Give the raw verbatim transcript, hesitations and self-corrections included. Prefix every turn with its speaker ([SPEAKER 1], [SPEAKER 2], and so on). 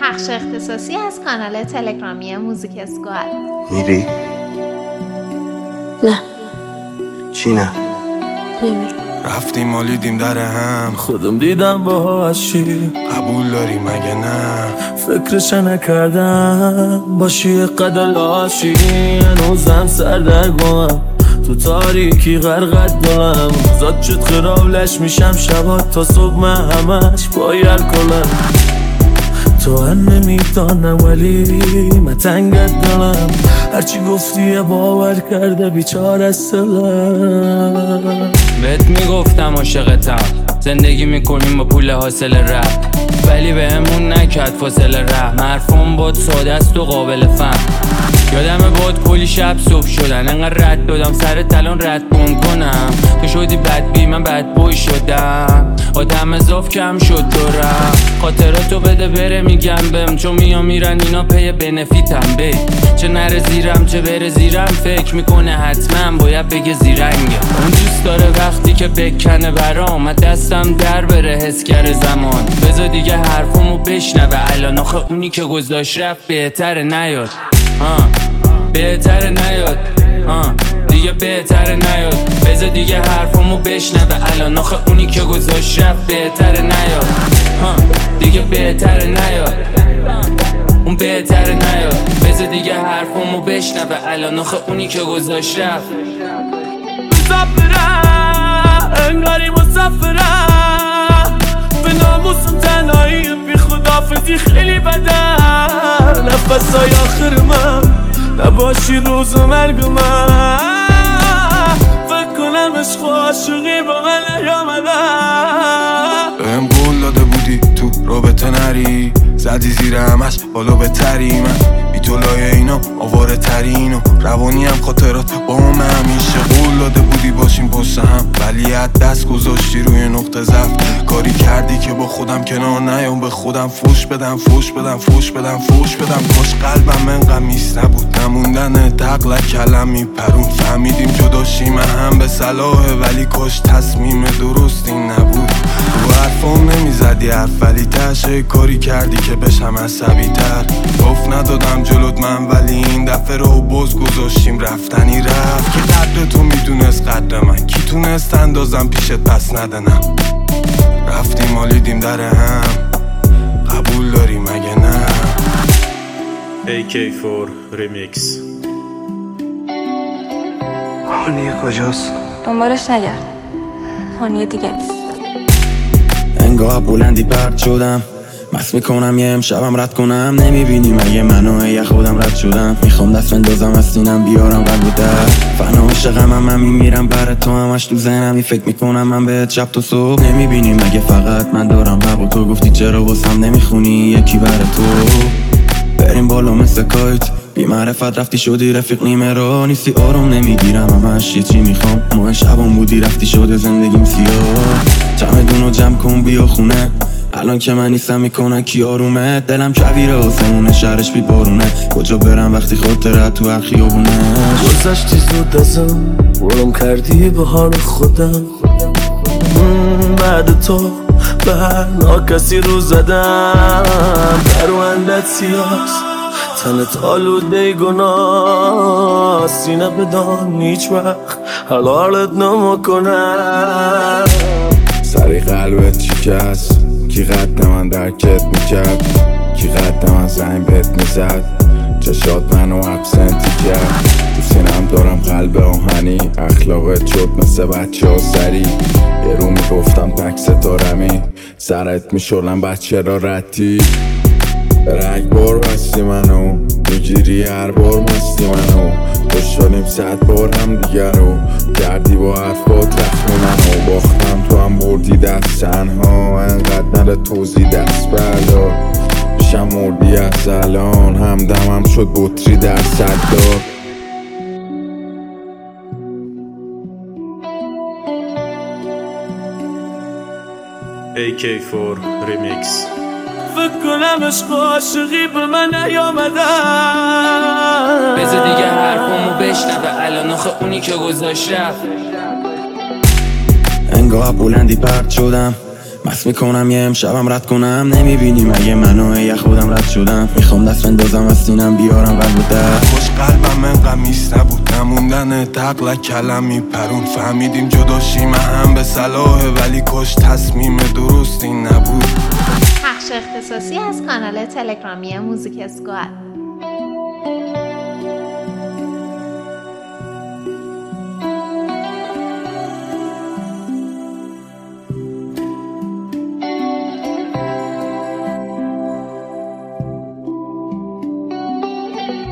[SPEAKER 1] پخش اختصاصی از کانال تلگرامی موزیک اسکواد.
[SPEAKER 2] میری؟
[SPEAKER 3] نه.
[SPEAKER 2] چی نه؟
[SPEAKER 3] نمیرم.
[SPEAKER 4] رفتیم مالیدیم در هم،
[SPEAKER 5] خودم دیدم باهاش چی
[SPEAKER 4] قبول داری مگه نه؟
[SPEAKER 5] فکرش نکردم باشی قدر لاشی، هنوزم سردرگمم تو تاریکی غرقت دلم، زاد شد خرابلش میشم شبات تا صبح من همش باید کنم. تو هم نمیدانم ولی من تنگت دلم، هرچی گفتی باور کرده بیچاره است دلم.
[SPEAKER 6] بهت میگفتم عاشقتم، زندگی میکنیم با پول حاصل رپ، ولی به همون نکرد فاصله رحم. حرفم بود ساده است و قابل فهم، یادمه بود کلی شب صبح شدن، انقدر رد دادم سر تلان رد بون کنم. تو شدی بد بی من بد بوی شدم، آدم اضاف کم شد دورم. خاطراتو بده بره میگم بهم، چون میام میرن اینا پی بنفیتم. بی چه نره زیرم چه بره زیرم، فکر میکنه حتما باید بگه زیرنگه. اون دوست داره وقتی که بکنه برام، من دستم در بره حس کرده زمان. بذار دیگه حرفمو بشنوه الان، آخه اونی که گذاشت رفت بهتره نیاد. آه بهتره نیاد، آه دیگه بهتره نیاد. بذار دیگه حرفمو بشنوه الان، آخه اونی که گذاشت رفت بهتره نیاد. آه دیگه بهتره نیاد، اون بهتره نیاد. بذار دیگه حرفمو بشنوه الان، آخه اونی که گذاشت رفت. مسافرم انگاری مسافرم، به ناموسم تنهایی بی خدافزی خیلی بدن. نفسای آخر من نباشی روز مرگ من، فکر کنم عشق و عاشقی با من نیامدن.
[SPEAKER 4] بهم قول داده بودی تو رابطه نری، زدی زیر همش بالا بهتری. من بی تو لایه اینا آواره ترین و روانی هم خاطرات با هم همیشه. قول داده بودی باشیم پشت هم، ولی از دست گذاشتی روی نقطه ضعف. کاری کردی که با خودم کنار نیام، به خودم فوش بدم فوش بدم فوش بدم فوش بدم. کاش قلبم انقدر میس نبود، نموندن دقل کلم میپرون. فهمیدیم جداشیم هم به صلاحه، ولی کاش تصمیم درستی نبود. رو حرفام نمیزدی حرف، ولی تشه کاری کردی که بشم عصبی تر. گفت ندادم جلوت من، ولی این دفعه رو باز گذاشتیم رفتنی رفت. که قدر تو میدونست قدر من، کی تونست اندازم پیشت پس ندنم. رفتیم مالیدیم در هم، قبول داری مگه نه؟
[SPEAKER 7] ای کی فور ریمیکس.
[SPEAKER 2] هانیه کجاست؟
[SPEAKER 3] دنبالش نگرد، هانیه دیگه نیست.
[SPEAKER 5] انگاه بلندی پرد شدم، مست میکنم یه امشبم رد کنم. نمیبینی مگه منو یه خودم رد شدم. میخوام دست بندازم از سینم بیارم قلب و در فنا عاشقم هم میمیرم برای تو، همش تو ذهنم فکر میکنم من بهت شب تا صبح. نمیبینی مگه فقط من دارم حق و تو گفتی چرا واسم نمیخونی یکی برای تو. بریم بالا مثل کایت، بی معرفت رفتی شدی رفیق نیمه رو نیستی. آروم نمیگیرم همش یه چی میخوام، ماه شبام بودی رفتی شده زندگیم سیاه. چمدونو جمع کن بیا خونه، الان که من نیستم میکنن کی آرومه. دلم کویره آسمونه شهرش بی بارونه، کجا برم وقتی خاطرت تو هر خیابونه.
[SPEAKER 8] گذشتی زود ازم، برم کردی به حال خودم. بعد تو به هر ناکسی رو زدم، پروندت سیاست تنت آلوده گناه. سینه بدان هیچ وقت حلالت نمکنم.
[SPEAKER 9] سری قلبت شکست، کی قد من درکت میکرد، کی قد من زنگ بهت میزد، چشات منو ابسنتی کرد. تو سینم دارم قلب آهنی، اخلاقت شد مثل بچه ها سری. یه رو میگفتم تک ستارمی، سرت میشولم بچه را ردی. رنگ بار بستی منو، میگیری هر بار مستی منو. خوشحالیم صد بار هم دیگر رو کردی با حرفات رخمی منو. باختم تو هم بردی دست تنها، انقدر نره توزی دست بردار. پیشم مردی از الان، همدمم شد بطری در صدار.
[SPEAKER 7] ای کی فور ریمیکس.
[SPEAKER 8] فکر کنم عشق و عاشقی به من نیامدن.
[SPEAKER 6] بذار دیگه حرفمو بشنوه الان، آخه اونی که گذاشت رفت.
[SPEAKER 5] انگاه بلندی پرد شدم، مست میکنم یه امشبم رد کنم. نمیبینی مگه منو یه خودم بیارم رد شدم میخوام دست بندازم از سینم بیارم قلب و در
[SPEAKER 4] خوش قلبم انقدر میست نبود نموندن تقل کلمی پرون فهمیدیم جداشیم هم به صلاحه ولی کش تصمیم درستی نبود.
[SPEAKER 1] پخش اختصاصی از کانال تلگرامی موزیک اسکواد.